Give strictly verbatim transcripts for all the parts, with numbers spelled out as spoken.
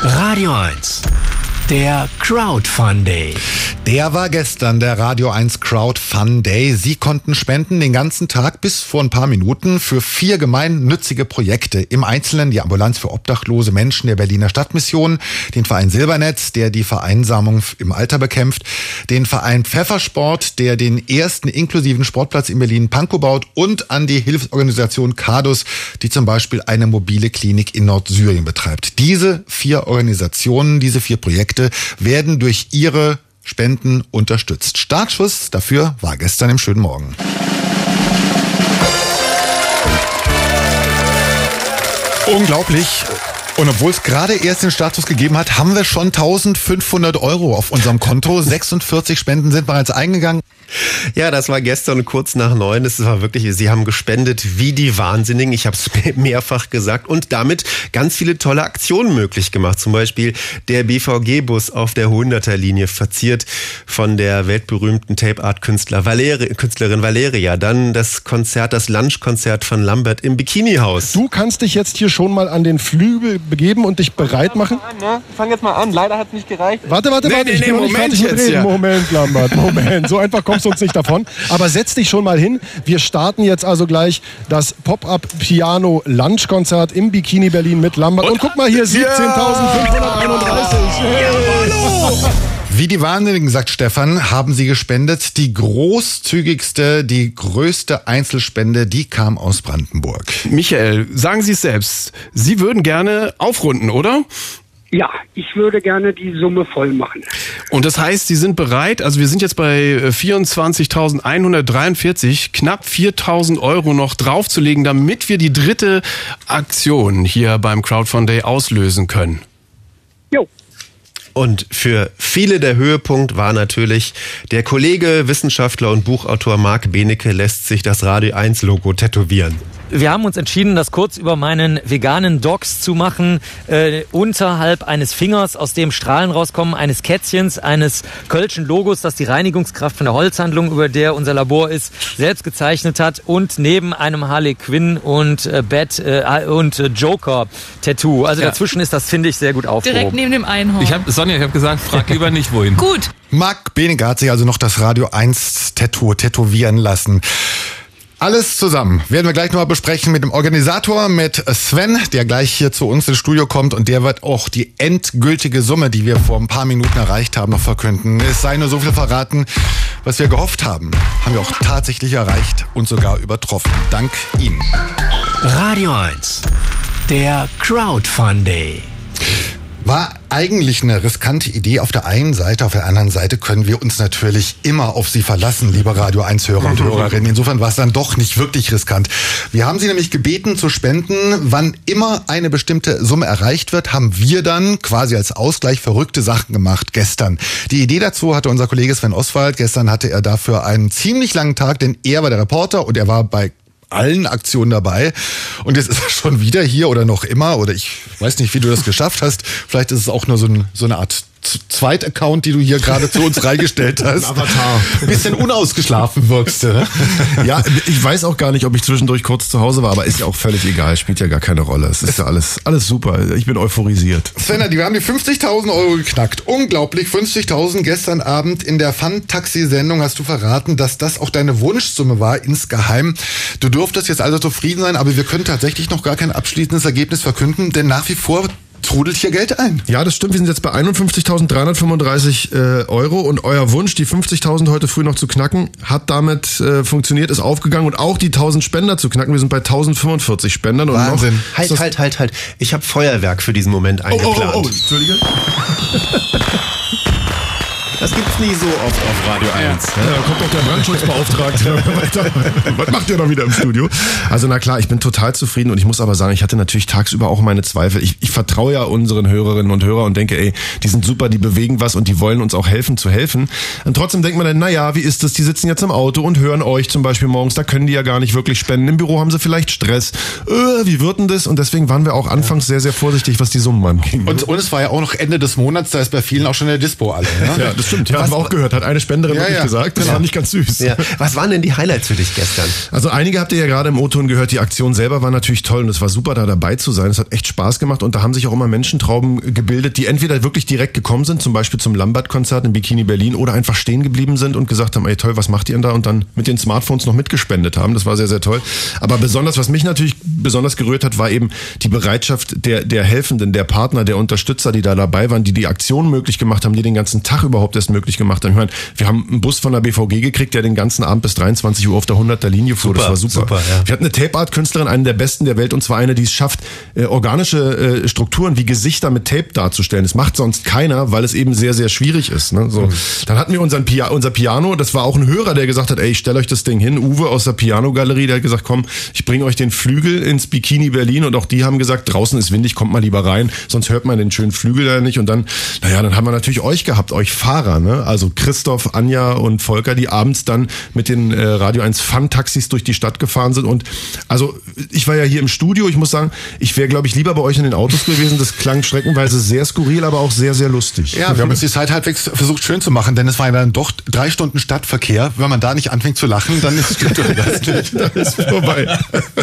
Radio eins. Der Crowdfund Day. Der war gestern, der Radio eins Crowdfund Day. Sie konnten spenden den ganzen Tag bis vor ein paar Minuten für vier gemeinnützige Projekte. Im Einzelnen die Ambulanz für obdachlose Menschen der Berliner Stadtmission, den Verein Silbernetz, der die Vereinsamung im Alter bekämpft, den Verein Pfeffersport, der den ersten inklusiven Sportplatz in Berlin-Pankow baut, und an die Hilfsorganisation Cardus, die zum Beispiel eine mobile Klinik in Nordsyrien betreibt. Diese vier Organisationen, diese vier Projekte werden durch ihre Spenden unterstützt. Startschuss dafür war gestern im schönen Morgen. Unglaublich. Und obwohl es gerade erst den Startschuss gegeben hat, haben wir schon eintausendfünfhundert Euro auf unserem Konto. sechsundvierzig Spenden sind bereits eingegangen. Ja, das war gestern kurz nach neun. Es war wirklich, Sie haben gespendet wie die Wahnsinnigen. Ich habe es mehrfach gesagt und damit ganz viele tolle Aktionen möglich gemacht. Zum Beispiel der B V G-Bus auf der hunderter-Linie, verziert von der weltberühmten Tape-Art-Künstler Valeri, Künstlerin Valeria. Dann das Konzert, das Lunchkonzert von Lambert im Bikini-Haus. Du kannst dich jetzt hier schon mal an den Flügel begeben und dich bereit machen. An, ne? Ich fange jetzt mal an. Leider hat es nicht gereicht. Warte, warte, nee, warte. Nee, ich nee, bin noch Moment nicht fertig mit jetzt, reden. ja. Moment, Lambert, Moment. So einfach kommst du uns nicht davon. Aber setz dich schon mal hin. Wir starten jetzt also gleich das Pop-Up-Piano-Lunch-Konzert im Bikini Berlin mit Lambert. Und, und guck mal hier, siebzehntausendfünfhunderteinunddreißig. Ja. Wie die Wahnsinnigen, sagt Stefan, haben sie gespendet. Die großzügigste, die größte Einzelspende, die kam aus Brandenburg. Michael, sagen Sie es selbst. Sie würden gerne aufrunden, oder? Ja, ich würde gerne die Summe voll machen. Und das heißt, Sie sind bereit, also wir sind jetzt bei vierundzwanzigtausendeinhundertdreiundvierzig, knapp viertausend Euro noch draufzulegen, damit wir die dritte Aktion hier beim Crowdfund Day auslösen können. Jo. Und für viele der Höhepunkt war natürlich, der Kollege, Wissenschaftler und Buchautor Marc Benecke lässt sich das Radio eins Logo tätowieren. Wir haben uns entschieden, das kurz über meinen veganen Dogs zu machen, äh, unterhalb eines Fingers, aus dem Strahlen rauskommen, eines Kätzchens, eines Kölschen Logos, das die Reinigungskraft von der Holzhandlung, über der unser Labor ist, selbst gezeichnet hat, und neben einem Harley Quinn und äh, Bat äh, und äh, Joker Tattoo. Also ja. Dazwischen ist das, finde ich, sehr gut aufgehoben. Direkt neben dem Einhorn. Ich hab, Sonja, ich habe gesagt, frag lieber nicht wohin. Gut. Marc Benecke hat sich also noch das Radio eins Tattoo tätowieren lassen. Alles zusammen werden wir gleich nochmal besprechen mit dem Organisator, mit Sven, der gleich hier zu uns ins Studio kommt, und der wird auch die endgültige Summe, die wir vor ein paar Minuten erreicht haben, noch verkünden. Es sei nur so viel verraten, was wir gehofft haben, haben wir auch tatsächlich erreicht und sogar übertroffen. Dank Ihnen. Radio eins. Der Crowdfund Day. War eigentlich eine riskante Idee auf der einen Seite, auf der anderen Seite können wir uns natürlich immer auf Sie verlassen, liebe Radio eins Hörer und Hörerinnen. Insofern war es dann doch nicht wirklich riskant. Wir haben Sie nämlich gebeten zu spenden. Wann immer eine bestimmte Summe erreicht wird, haben wir dann quasi als Ausgleich verrückte Sachen gemacht gestern. Die Idee dazu hatte unser Kollege Sven Oswald. Gestern hatte er dafür einen ziemlich langen Tag, denn er war der Reporter und er war bei allen Aktionen dabei. Und jetzt ist er schon wieder hier oder noch immer, oder ich weiß nicht, wie du das geschafft hast. Vielleicht ist es auch nur so, ein, so eine Art Zweit-Account, die du hier gerade zu uns reingestellt hast. Avatar. Ein bisschen unausgeschlafen wirkst du. Ja, ich weiß auch gar nicht, ob ich zwischendurch kurz zu Hause war, aber ist ja auch völlig egal, spielt ja gar keine Rolle. Es ist ja alles, alles super. Ich bin euphorisiert. Sven, wir haben die fünfzigtausend Euro geknackt. Unglaublich, fünfzigtausend. Gestern Abend in der Fun-Taxi-Sendung hast du verraten, dass das auch deine Wunschsumme war, insgeheim. Du durftest jetzt also zufrieden sein, aber wir können tatsächlich noch gar kein abschließendes Ergebnis verkünden, denn nach wie vor trudelt hier Geld ein. Ja, das stimmt. Wir sind jetzt bei einundfünfzigtausenddreihundertfünfunddreißig äh, Euro und euer Wunsch, die fünfzigtausend heute früh noch zu knacken, hat damit äh, funktioniert, ist aufgegangen, und auch die tausend Spender zu knacken. Wir sind bei tausendfünfundvierzig Spendern. Und Wahnsinn. Noch halt, halt, halt, halt. Ich habe Feuerwerk für diesen Moment eingeplant. Oh, oh, oh, oh. Entschuldige. Das gibt's nie so oft auf Radio eins. Ja, da kommt doch der Brandschutzbeauftragte. Was macht ihr da wieder im Studio? Also na klar, ich bin total zufrieden, und ich muss aber sagen, ich hatte natürlich tagsüber auch meine Zweifel. Ich, ich vertraue ja unseren Hörerinnen und Hörern und denke, ey, die sind super, die bewegen was und die wollen uns auch helfen zu helfen. Und trotzdem denkt man dann, naja, wie ist das? Die sitzen jetzt im Auto und hören euch zum Beispiel morgens, da können die ja gar nicht wirklich spenden. Im Büro haben sie vielleicht Stress. Äh, wie wird denn das? Und deswegen waren wir auch anfangs sehr, sehr vorsichtig, was die Summen anging. Und, und es war ja auch noch Ende des Monats, da ist bei vielen auch schon der Dispo alle. Ne? Ja, das stimmt. Ja, haben wir auch gehört. Hat eine Spenderin Ja, wirklich ja, gesagt. Das genau. war nicht ganz süß. Ja. Was waren denn die Highlights für dich gestern? Also einige habt ihr ja gerade im O-Ton gehört, die Aktion selber war natürlich toll und es war super, da dabei zu sein. Es hat echt Spaß gemacht und da haben sich auch immer Menschentrauben gebildet, die entweder wirklich direkt gekommen sind, zum Beispiel zum Lambert-Konzert in Bikini Berlin, oder einfach stehen geblieben sind und gesagt haben, ey toll, was macht ihr denn da? Und dann mit den Smartphones noch mitgespendet haben. Das war sehr, sehr toll. Aber besonders, was mich natürlich besonders gerührt hat, war eben die Bereitschaft der, der Helfenden, der Partner, der Unterstützer, die da dabei waren, die die Aktion möglich gemacht haben, die den ganzen Tag überhaupt erst möglich gemacht haben. Ich meine, wir haben einen Bus von der B V G gekriegt, der den ganzen Abend bis dreiundzwanzig Uhr auf der hunderter Linie fuhr. Super, Das war super. super, ja. Wir hatten eine Tape-Art-Künstlerin, eine der besten der Welt, und zwar eine, die es schafft, äh, organische äh, Strukturen wie Gesichter mit Tape darzustellen. Das macht sonst keiner, weil es eben sehr, sehr schwierig ist. Ne? So. Mhm. Dann hatten wir unseren Pia- unser Piano, das war auch ein Hörer, der gesagt hat, ey, ich stelle euch das Ding hin. Uwe aus der Piano-Galerie, der hat gesagt, komm, ich bringe euch den Flügel ins Bikini Berlin, und auch die haben gesagt, draußen ist windig, kommt mal lieber rein, sonst hört man den schönen Flügel da nicht. Und dann, naja, dann haben wir natürlich euch gehabt, euch Fahrer, ne? Also Christoph, Anja und Volker, die abends dann mit den äh, Radio eins Fun-Taxis durch die Stadt gefahren sind. Und also ich war ja hier im Studio, ich muss sagen, ich wäre, glaube ich, lieber bei euch in den Autos gewesen. Das klang streckenweise sehr skurril, aber auch sehr, sehr lustig. Ja, wir haben uns die Zeit halbwegs versucht schön zu machen, denn es war ja dann doch drei Stunden Stadtverkehr. Wenn man da nicht anfängt zu lachen, dann ist das ist vorbei.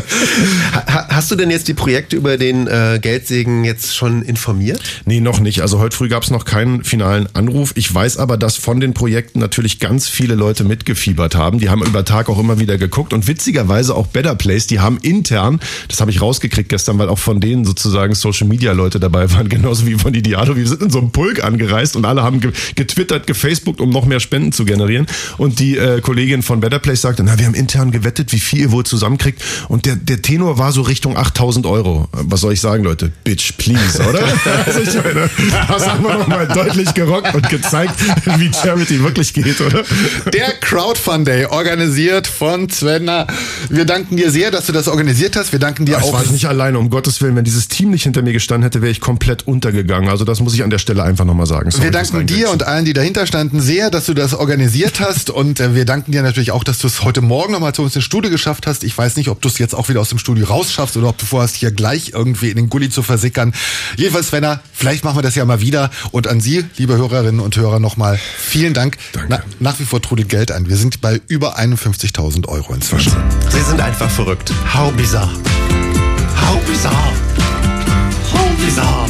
Ha- Hast du denn jetzt die Projekte über den äh, Geldsegen jetzt schon informiert? Nee, noch nicht. Also heute früh gab es noch keinen finalen Anruf. Ich weiß aber, dass von den Projekten natürlich ganz viele Leute mitgefiebert haben. Die haben über Tag auch immer wieder geguckt, und witzigerweise auch Better Place, die haben intern, das habe ich rausgekriegt gestern, weil auch von denen sozusagen Social Media Leute dabei waren, genauso wie von Idealo. Wir sind in so einem Pulk angereist und alle haben ge- getwittert, gefacebookt, um noch mehr Spenden zu generieren. Und die äh, Kollegin von Better Place sagte, na, wir haben intern gewettet, wie viel ihr wohl zusammenkriegt. Und der, der Tenor war so Richtung achttausend Euro. Was soll ich sagen, Leute? Bitch, please, oder? Also ich meine, das haben wir nochmal deutlich gerockt und gezeigt, wie Charity wirklich geht, oder? Der Crowdfund Day, organisiert von Svenna. Wir danken dir sehr, dass du das organisiert hast. Wir danken dir Das auch. war ich nicht alleine, um Gottes Willen. Wenn dieses Team nicht hinter mir gestanden hätte, wäre ich komplett untergegangen. Also das muss ich an der Stelle einfach nochmal sagen. Sorry, wir danken dir und allen, die dahinter standen, sehr, dass du das organisiert hast. Und äh, wir danken dir natürlich auch, dass du es heute Morgen nochmal zu uns ins Studio geschafft hast. Ich weiß nicht, ob du es jetzt auch wieder aus dem Studio rausschaffst oder ob du vorhast, hier gleich irgendwie in den Gully zu versickern. Jedenfalls, Svenna, vielleicht machen wir das ja mal wieder. Und an Sie, liebe Hörerinnen und Hörer, nochmal vielen Dank. Na, nach wie vor trudelt Geld ein. Wir sind bei über einundfünfzigtausend Euro inzwischen. Wir sind einfach verrückt. How bizarre. How bizarre. How bizarre.